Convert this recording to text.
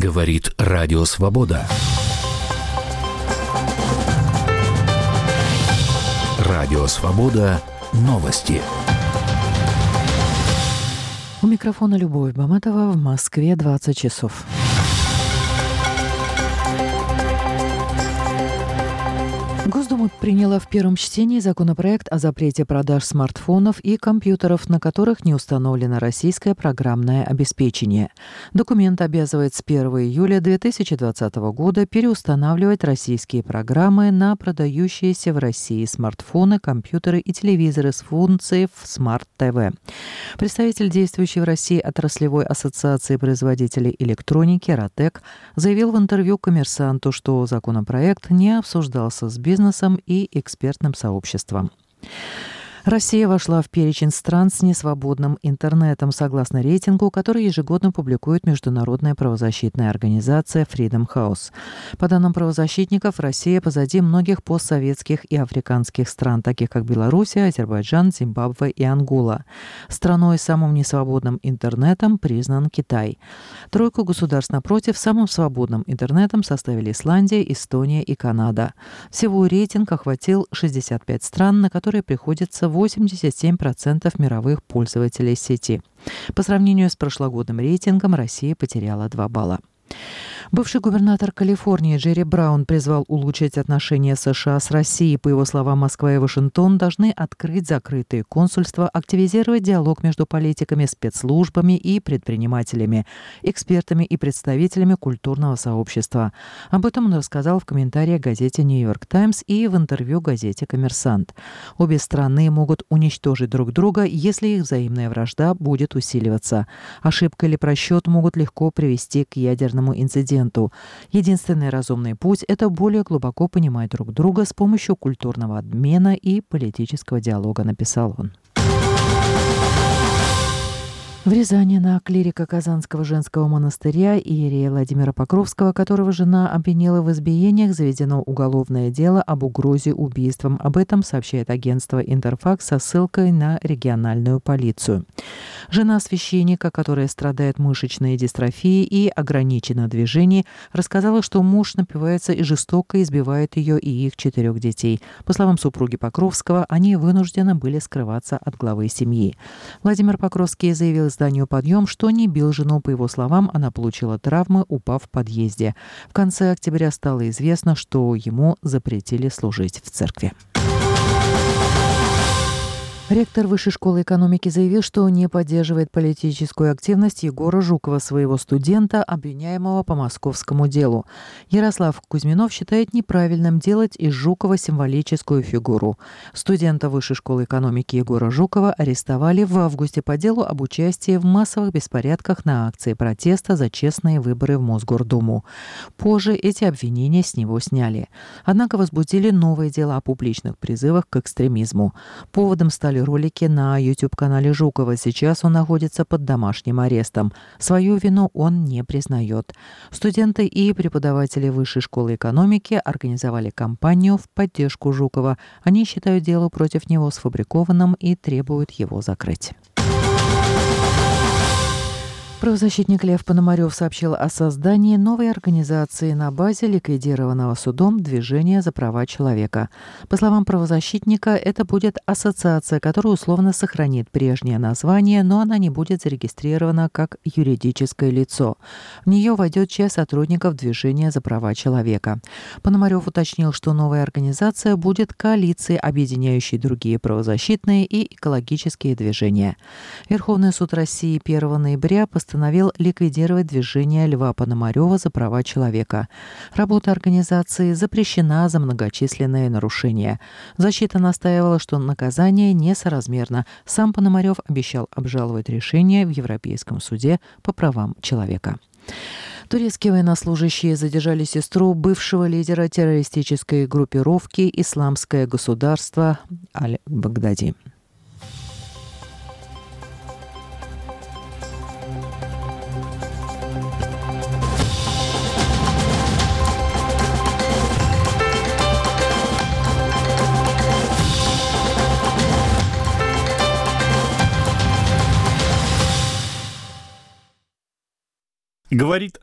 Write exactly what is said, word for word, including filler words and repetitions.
Говорит Радио Свобода. Радио Свобода. Новости. У микрофона Любовь Баматова. В Москве двадцать часов. Госдума приняла в первом чтении законопроект о запрете продаж смартфонов и компьютеров, на которых не установлено российское программное обеспечение. Документ обязывает с первого июля две тысячи двадцатого года переустанавливать российские программы на продающиеся в России смартфоны, компьютеры и телевизоры с функцией Smart ти ви. Представитель действующей в России отраслевой ассоциации производителей электроники «Ротек» заявил в интервью «Коммерсанту», что законопроект не обсуждался с бизнесом и экспертным сообществом. Россия вошла в перечень стран с несвободным интернетом, согласно рейтингу, который ежегодно публикует международная правозащитная организация Freedom House. По данным правозащитников, Россия позади многих постсоветских и африканских стран, таких как Белоруссия, Азербайджан, Зимбабве и Ангола. Страной с самым несвободным интернетом признан Китай. Тройку государств напротив самым свободным интернетом составили Исландия, Эстония и Канада. Всего рейтинг охватил шестьдесят пять стран, на которые приходится восемьдесят семь процентов мировых пользователей сети. По сравнению с прошлогодним рейтингом Россия потеряла два балла. Бывший губернатор Калифорнии Джерри Браун призвал улучшить отношения США с Россией. По его словам, Москва и Вашингтон должны открыть закрытые консульства, активизировать диалог между политиками, спецслужбами и предпринимателями, экспертами и представителями культурного сообщества. Об этом он рассказал в комментариях газете «Нью-Йорк Таймс» и в интервью газете «Коммерсант». Обе страны могут уничтожить друг друга, если их взаимная вражда будет усиливаться. Ошибка или просчет могут легко привести к ядерному инциденту. Единственный разумный путь – это более глубоко понимать друг друга с помощью культурного обмена и политического диалога, написал он. В Рязани на клирика Казанского женского монастыря иерея Владимира Покровского, которого жена обвинила в избиениях, заведено уголовное дело об угрозе убийством. Об этом сообщает агентство «Интерфакс» со ссылкой на региональную полицию. Жена священника, которая страдает мышечной дистрофией и ограничена в движении, рассказала, что муж напивается и жестоко избивает ее и их четырех детей. По словам супруги Покровского, они вынуждены были скрываться от главы семьи. Владимир Покровский заявил изданию «Подъем», что не бил жену. По его словам, она получила травмы, упав в подъезде. В конце октября стало известно, что ему запретили служить в церкви. Ректор Высшей школы экономики заявил, что не поддерживает политическую активность Егора Жукова, своего студента, обвиняемого по московскому делу. Ярослав Кузьминов считает неправильным делать из Жукова символическую фигуру. Студента Высшей школы экономики Егора Жукова арестовали в августе по делу об участии в массовых беспорядках на акции протеста за честные выборы в Мосгордуму. Позже эти обвинения с него сняли. Однако возбудили новое дело о публичных призывах к экстремизму. Поводом стали ролики на YouTube-канале Жукова. Сейчас он находится под домашним арестом. Свою вину он не признает. Студенты и преподаватели Высшей школы экономики организовали кампанию в поддержку Жукова. Они считают дело против него сфабрикованным и требуют его закрыть. Правозащитник Лев Пономарев сообщил о создании новой организации на базе ликвидированного судом движения за права человека. По словам правозащитника, это будет ассоциация, которая условно сохранит прежнее название, но она не будет зарегистрирована как юридическое лицо. В нее войдет часть сотрудников движения за права человека. Пономарев уточнил, что новая организация будет коалицией, объединяющей другие правозащитные и экологические движения. Верховный суд России первого ноября постановил постановил ликвидировать движение Льва Пономарева за права человека. Работа организации запрещена за многочисленные нарушения. Защита настаивала, что наказание несоразмерно. Сам Пономарев обещал обжаловать решение в Европейском суде по правам человека. Турецкие военнослужащие задержали сестру бывшего лидера террористической группировки «Исламское государство» Аль-Багдади. Говорит